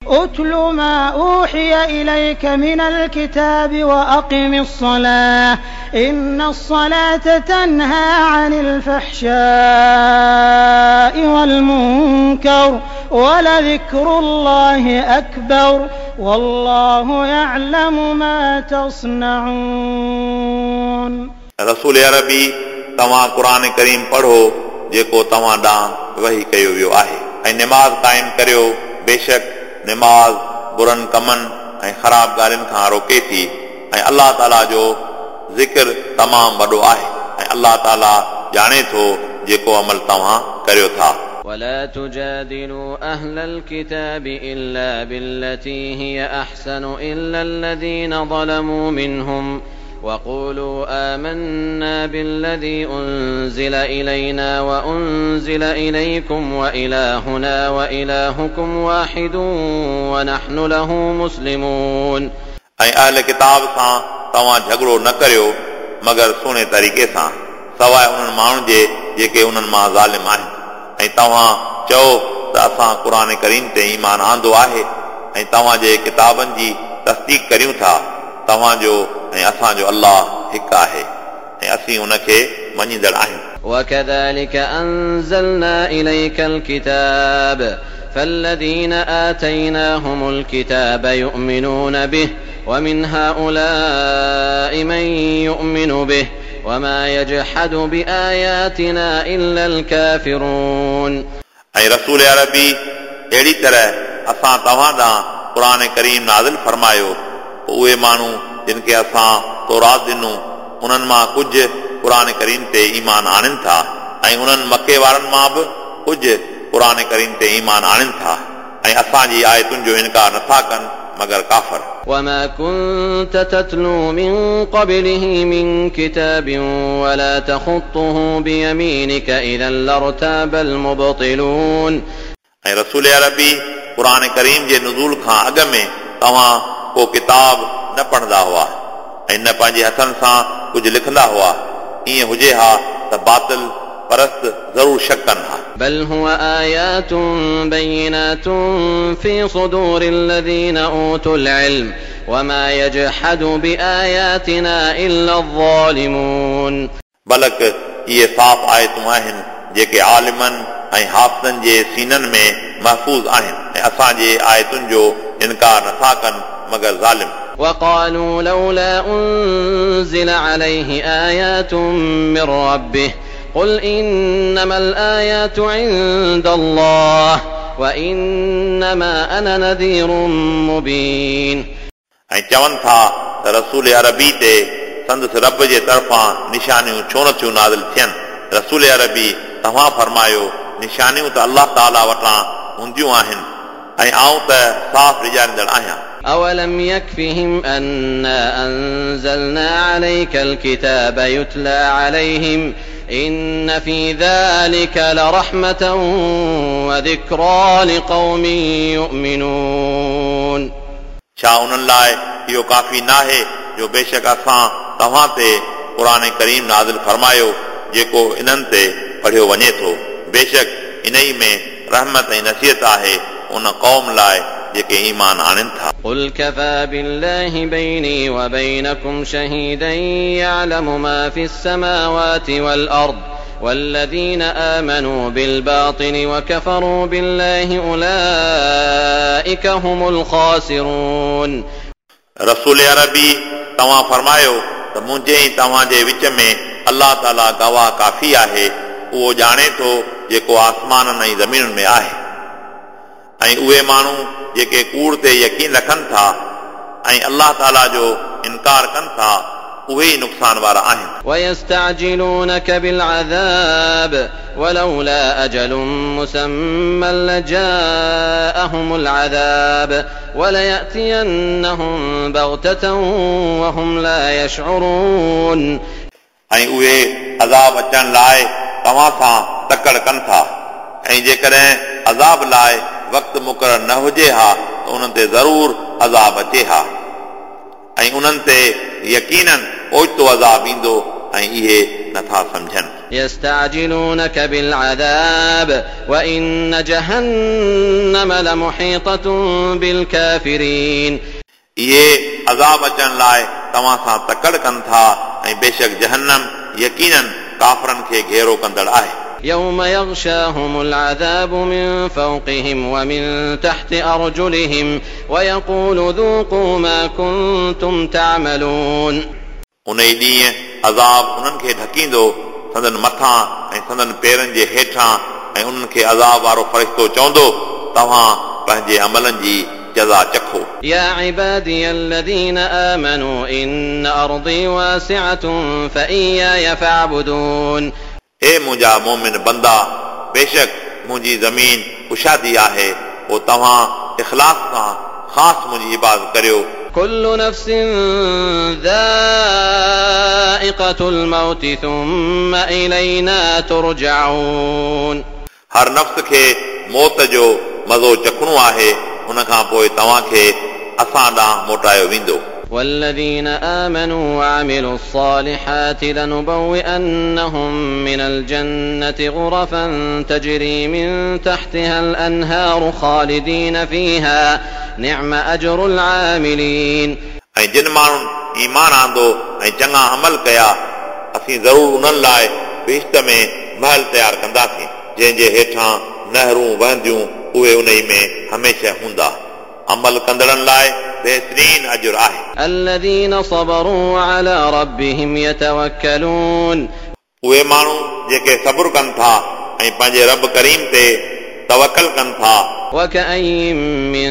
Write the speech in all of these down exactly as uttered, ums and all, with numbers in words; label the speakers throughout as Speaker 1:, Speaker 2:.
Speaker 1: اتل ما أوحي إليك من الكتاب وأقم الصلاة إن الصلاة تنهى عن الفحشاء والمنكر ولذكر الله أكبر والله يعلم ما تصنعون.
Speaker 2: رسول عربي तव्हां क़ुरान करीम पढ़ो जेको तव्हां ॾांहुं वही कयो वियो आहे ऐं निमाज़ क़ाइम करियो बेशक निमाज़ बुरनि कमनि ऐं ख़राब ॻाल्हियुनि खां रोके थी ऐं अलाह ताला जो ज़िक्र तमामु वॾो आहे ऐं अलाह ताला ॼाणे थो जेको अमल तव्हां करियो था.
Speaker 3: ولا تجادلوا أهل الكتاب إلا بالتي هي أحسن إلا الذين ظلموا منهم وقولوا آمنا بالذي أنزل إلينا وأنزل إليكم وإلهنا وإلهكم واحد ونحن له مسلمون.
Speaker 2: ऐं अहल किताब सां तव्हां झगड़ो न करियो मगर सुहिणे तरीक़े सां सवाइ उन्हनि माण्हुनि जे जेके उन्हनि मां ज़ालिम आहिनि ऐं तव्हां चओ त असां क़ुरान करीम ते ईमान आंदो आहे ऐं तव्हां जे किताबनि जी तस्दीक करियूं था तव्हांजो ऐं असांजो अल्लाह हिकु आहे ऐं असीं उनखे मञींदड़ आहियूं.
Speaker 3: وكذلك أنزلنا إليك الكتاب فالذين آتيناهم الكتاب يؤمنون به ومن هؤلاء من يؤمن به وما يجحد بآياتنا إلا الكافرون.
Speaker 2: ऐं रसूल अरबी अहिड़ी तरह असां तव्हां ॾांहुं क़ुरान करीम नाज़िल फरमायो उहे माण्हू जिन खे असां तौरात ॾिनूं उन्हनि मां कुझु क़ुरान करीम ते ईमान आणनि था ऐं उन्हनि मके वारनि मां बि कुझु क़ुरान करीम ते ईमान आणनि था ऐं असांजी आयतुनि जो इनकार नथा कनि मगर काफ़र.
Speaker 3: وما كنت تتلو من قبله من كتاب ولا تخطه بيمينك إذا لارتاب المبطلون.
Speaker 2: ऐं रसूल अरबी क़ुरान करीम जे नुज़ूल खां अॻु में तव्हां को किताब न पढ़ंदा हुआ ऐं न पंहिंजे हथनि सां कुझु लिखंदा हुआ ईअं हुजे हा त बातिल परस्त ज़रूर शक कनि हा.
Speaker 3: بل هو آيات بينات في صدور الذين أوتوا العلم وما يجحد بآياتنا إلا الظالمون.
Speaker 2: बलक इहे साफ़ आयतूं आहिनि जेके आलिमनि ऐं हाफ़िज़नि जे सीननि में महफ़ूज़ आहिनि ऐं असांजे आयतुनि जो इनकार नथा कनि मगर ज़ालिम.
Speaker 3: وقالوا لولا أنزل عليه آيات من ربه قل إنما الآيات عند الله وإنما أنا نذير مبين. ऐं चवनि था त रसूल अरबी ते संदसि रब जे तरफ़ां निशानियूं छो न थियूं नाज़िल थियनि. रसूल अरबी तव्हां फरमायो निशानियूं त अलाह ताला वटां हूंदियूं आहिनि ऐं आऊं त साफ़ ॾिॼारींदड़ आहियां. أولم يكفهم أنا أنزلنا عليك الكتاب يتلى عليهم إن في ذلك لرحمة وذكرى لقوم يؤمنون.
Speaker 2: छा उन्हनि लाइ इहो काफ़ी नाहे जो बेशक असां तव्हां ते क़ुरान करीम नाज़िल फरमायो जेको इन्हनि ते पढ़ियो वञे थो बेशक इन ई में रहमत ऐं नसीहत आहे उन क़ौम लाइ जेके ईमान आणनि था.
Speaker 3: قل كفى بالله بيني وبينكم شهيدا يعلم ما في السماوات والأرض والذين آمنوا بالباطل وكفروا بالله أولئك هم الخاسرون.
Speaker 2: रसूल अरबी तव्हां फरमायो त मुंहिंजे ऐं तव्हां जे विच में अलाह ताला गवाह काफ़ी आहे उहो ॼाणे थो जेको आसमाननि ऐं ज़मीनुनि में आहे ऐं उहे माण्हू जेके कूड़ ते यकीन रखनि था ऐं अलाह ताला जो इनकार कनि था उहे ई नुक़सान वारा आहिनि.
Speaker 3: ويستعجلونك بالعذاب ولولا أجل مسمى لجاءهم العذاب وليأتينهم بغتة وهم لا يشعرون.
Speaker 2: ऐं उहे अज़ाब अचण लाइ तव्हां सां तकड़ कनि था ऐं जेकॾहिं अज़ाब लाइ वक़्तु मुक़रर न हुजे हा त उन्हनि ते ज़रूर अज़ाब अचे हा ऐं उन्हनि ते यकीनन ओचितो अज़ाब ईंदो ऐं इहे नथा सम्झनि.
Speaker 3: يستعجلونك بالعذاب وإن جهنم لمحيطة بالكافرين
Speaker 2: इहे अज़ाब अचण लाइ तव्हां सां तकड़ कनि था ऐं बेशक जहन्नम यकीनन काफ़रनि खे घेरो कंदड़ आहे
Speaker 3: يوم يغشاهم العذاب من فوقهم ومن تحت أرجلهم ويقول ذوقوا ما كنتم تعملون
Speaker 2: उन ई ॾींहुं अज़ाब उन्हनि खे ढकींदो संदन मथां ऐं संदन पेरनि जे हेठां ऐं उन्हनि खे अज़ाब वारो फ़रिश्तो चवंदो तव्हां पंहिंजे अमलनि जी जज़ा चखो
Speaker 3: يا عبادي الذين آمنوا إن أرضي واسعة فإياي فاعبدون
Speaker 2: हे मुंहिंजा मोमिन बंदा बेशक मुंहिंजी ज़मीन कुशादी आहे पोइ तव्हां इख़लास सां ख़ासि मुंहिंजी इबादत करियो
Speaker 3: كل نفس ذائقة الموت ثم إلينا ترجعون
Speaker 2: हर नफ़्स खे मौत जो मज़ो चखणो आहे उन खां पोइ तव्हांखे असां ॾांहुं मोटायो वेंदो
Speaker 3: والذين آمنوا وعملوا الصالحات لنبوئنهم من الجنة غرفا تجري من تحتها الأنهار خالدين فيها نعم أجر العاملين
Speaker 2: ऐं जिन माण्हुनि ईमान आंदो ऐं चङा अमल कया असीं ज़रूरु उन्हनि लाइ बेश्त में महल तयारु कंदासीं जंहिंजे हेठां नहरूं वहंदियूं उहे उन में हमेशह हूंदा अमल कंदड़नि लाइ बेहतरीन अजुर आहे
Speaker 3: الذين صبروا على ربهم يتوكلون
Speaker 2: उहे माण्हू जेके सब्र कनि था ऐं पंहिंजे रब करीम ते तवक्कल कनि था
Speaker 3: وكأين من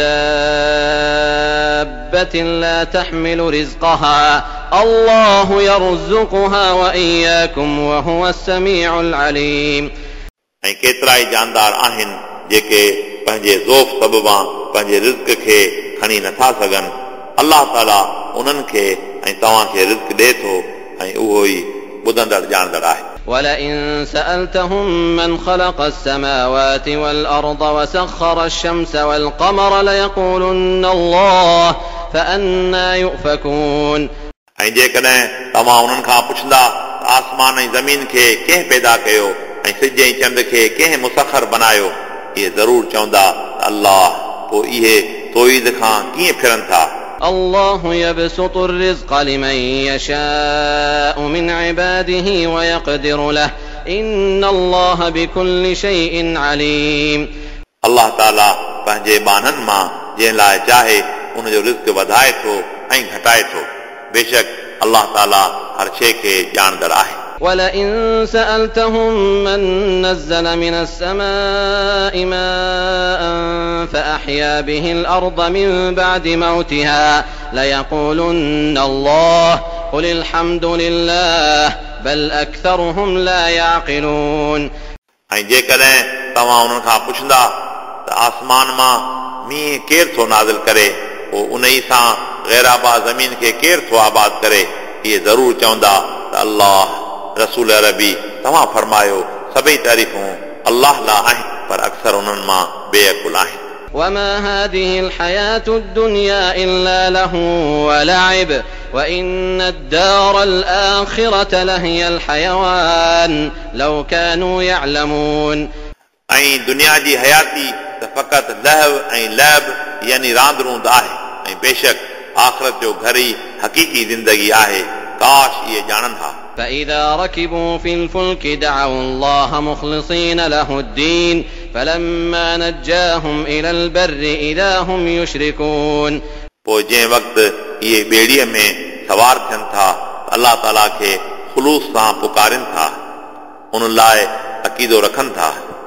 Speaker 3: دابة لا تحمل رزقها الله يرزقها وإياكم وهو السميع العليم
Speaker 2: ऐं केतिरा ई जानदार आहिनि जेके पंहिंजे ज़ोफ़ सबबां पंहिंजे रिज़्क़ खे खणी नथा सघनि अलाह ताला उन्हनि खे ऐं तव्हांखे रिज़्क़ ॾे थो ऐं उहो ई ॿुधंदड़ ॼाणंदड़ आहे
Speaker 3: ولئن سألتهم من خلق السماوات والأرض وسخر الشمس والقمر ليقولن الله فأنى يؤفكون
Speaker 2: ऐं जेकॾहिं तव्हां उन्हनि खां पुछंदा त आसमान ऐं ज़मीन खे कंहिं पैदा कयो ऐं सिज ऐं चंड खे कंहिं मुसखर बनायो इहे ज़रूरु चवंदा त अल्लाह पोइ इहे तोईद खां कीअं फिरनि था
Speaker 3: الله يبسط الرزق لمن يشاء من عباده ويقدر له إن الله بكل شيء عليم
Speaker 2: अल्लाह ताला पंहिंजे बाननि मां जंहिं लाइ चाहे उन जो रिज़्क़ वधाए थो ऐं घटाए थो बेशक अल्लाह ताला हर शइ खे ॼाणंदड़ आहे
Speaker 3: ولئن سألتهم من نزل من السماء ماء فأحيا به الأرض من بعد موتها ليقولن الله قل الحمد لله بل أكثرهم لا يعقلون
Speaker 2: ऐं जेकॾहिं तव्हां उन्हनि खां पुछंदा त आसमान मां मींहुं केरु थो नाज़िल करे पोइ उन ई सां गैराबा ज़मीन खे केरु थो आबाद करे इहे ज़रूरु चवंदा त अल्लाह रसूल अरबी तव्हां फरमायो सभई तारीफ़ूं अल्लाह लाइ आहिनि पर अक्सर उन्हनि मां बेअकुल आहिनि
Speaker 3: وما هذه الحياة الدنيا إلا له ولعب وإن الدار الآخرة لهي الحيوان لو كانوا يعلمون
Speaker 2: ऐं दुनिया जी हयाती त फ़क़ति लहव ऐं लैब यानी रांदि रूंद आहे ऐं बेशक आख़िरत जो घर ई हक़ीक़ी ज़िंदगी आहे काश इहे ॼाणनि हा
Speaker 3: فإذا ركبوا في الفلك دعوا الله مخلصين له الدين فلما نجاهم إلى البر إذا هم يشركون
Speaker 2: पोइ जंहिं वक़्तु इहे ॿेड़ीअ में सवार थियनि था अलाह ताला खे ख़ुलूस सां पुकारनि था उन लाइ अक़ीदो रखनि था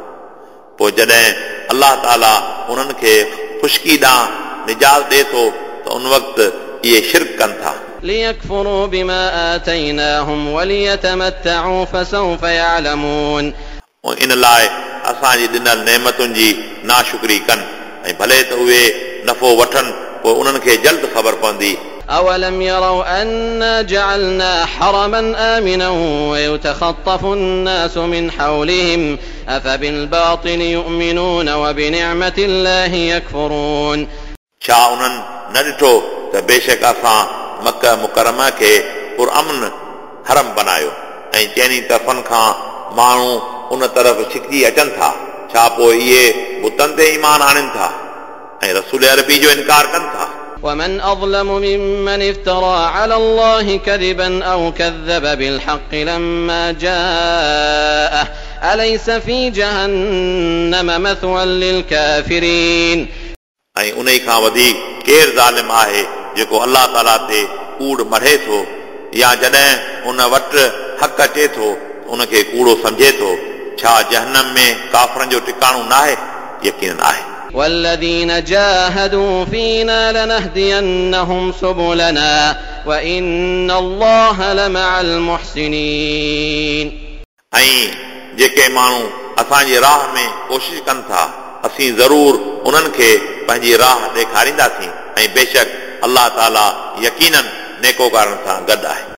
Speaker 2: पोइ जॾहिं अलाह ताला उन्हनि खे ख़ुश्की ॾांहुं निजात ॾे थो त उन वक़्तु इहे शिरक कनि था
Speaker 3: ليكفروا بما آتيناهم وليتمتعوا فسوف يعلمون
Speaker 2: इन लाइ असांजी ॾिनल नेमतुनि जी नाशुक्री कनि ऐं भले त उहे नफ़ो वठनि पोइ उन्हनि खे जल्द ख़बर पवंदी
Speaker 3: أولم يروا أنا جعلنا حرما آمنا ويتخطف الناس من حولهم أفبالباطل يؤمنون وبنعمة الله يكفرون
Speaker 2: छा उन्हनि न ॾिठो त बेशक असां मक्का मुकरमा खे पुरअमन हरम बनायो ऐं चइनी तरफ़नि खां माण्हू उन तरफ़ छिकिजी अचनि था, छा पोइ इहे बुतनि ते ईमान आणनि था ऐं रसूल अरबी जो इनकार कनि था؟
Speaker 3: ومن أظلم ممن افترى على الله كذبا أو كذب بالحق لما جاءه أليس في جهنم مثوى للكافرين
Speaker 2: ऐं उन खां वधीक केरु ज़ालिम आहे जेको अलाह ताला ते कूड़ मढ़े थो या जॾहिं उन वटि हक़ अचे थो उनखे कूड़ो सम्झे थो, छा जहन्नम में काफ़रनि जो टिकाणो नाहे? यकीनन आहे।
Speaker 3: والذين جاهدوا فينا لنهدينهم سبلنا وإن الله لمع المحسنين
Speaker 2: ऐं जेके माण्हू असांजी राह में कोशिश कनि था असीं ज़रूर उन्हनि खे पंहिंजी राह ॾेखारींदासीं ऐं बेशक अलाह ताला यकीनन नेकोकारनि सां गॾु आहे।